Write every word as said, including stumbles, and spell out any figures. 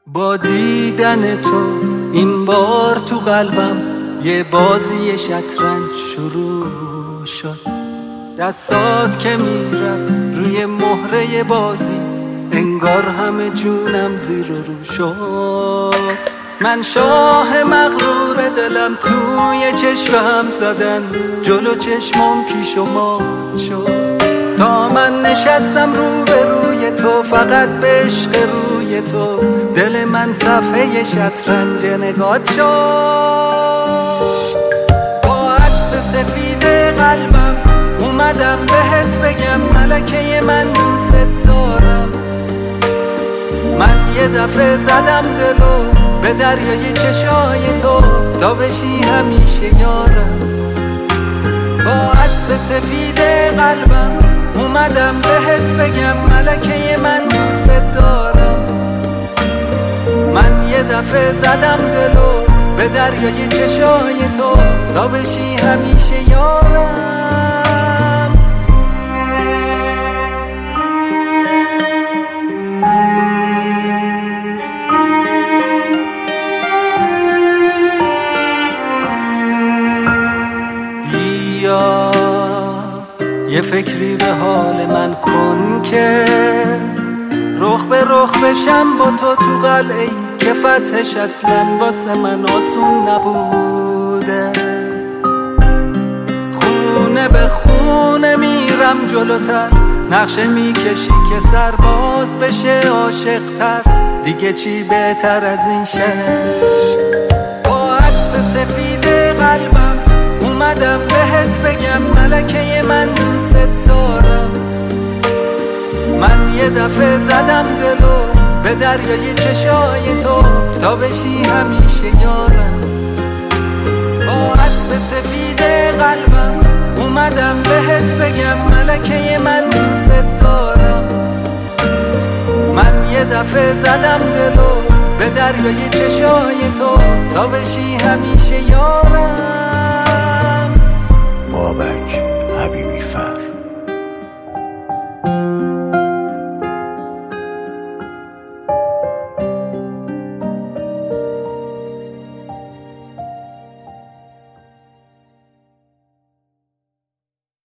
با دیدن تو این بار تو قلبم یه بازی شطرنج شروع شد. دستات که میرفت روی مهره بازی انگار همه جونم زیر و رو شد. من شاه مغرور دلم توی چشمم زدن جلو چشمام کیش و مات شد. تا من نشستم رو به روی تو فقط به عشق روی تو دل من صفحه شطرنج نگات شد. با اسب سفید قلبم اومدم بهت بگم ملکه من دوست دارم. من یه دفعه زدم دلو به دریای چشای تو تا بشی همیشه یارم. با اسب سفید قلبم اومدم بهت بگم ملکه من دوست دارم. من یه دفعه زدم دلو به دریای چشای تو تا بشی همیشه یارم. بیا یه فکری به حال من کن که رخ به رخ بشم با تو تو قلعه‌ای که فتحش اصلا واسه من آسون نبوده. خونه به خونه میرم جلوتر نقشه میکشی که سرباز بشه عاشق‌تر. دیگه چی بهتر از این شه؟ با اسب سفید قلبم اومدم بهت بگم ملکه من دوست دارم. من یه دفعه زدم دلو به دریای چشای تو تا بشی همیشه یارم. با اسب سفید قلبم اومدم بهت بگم ملکه من دوست دارم. من یه دفعه زدم دلو به دریای چشای تو تا بشی همیشه یارم. بابک حبیبی.